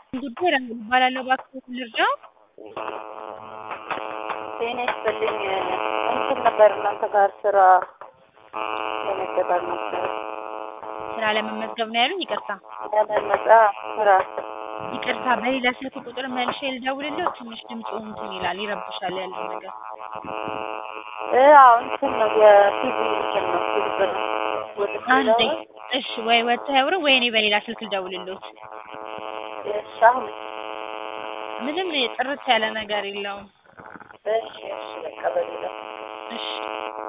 ጉዳይ ራሔል እባላለሁ። እባክዎት ልርዳዎ? ጤና ይስጥልኝ። እንትን ነበር እናንተ ጋር ስራ ለመቀጠር ነበር። ስራ ለመመዝገብ ነው ያሉኝ? ይቅርታ ስራ ይቅርታ፣ በሌላ ስልክ ቁጥር መልሼ ልደውልልዎት? ትንሽ ድምፅዎ እንትን ይላል፣ ይረብሻል ያለው ነገር። አዎ እንትን ነው የፊልም እንትን ነው ፊልም ነው አንዴ እሺ፣ ወይ ወጥተው ያውሩ ወይ እኔ በሌላ ስልክ ልደውልልዎት። ሻሁን ምንም ጥርት ያለ ነገር የለውም። እሺ በቃ በሌላ እሺ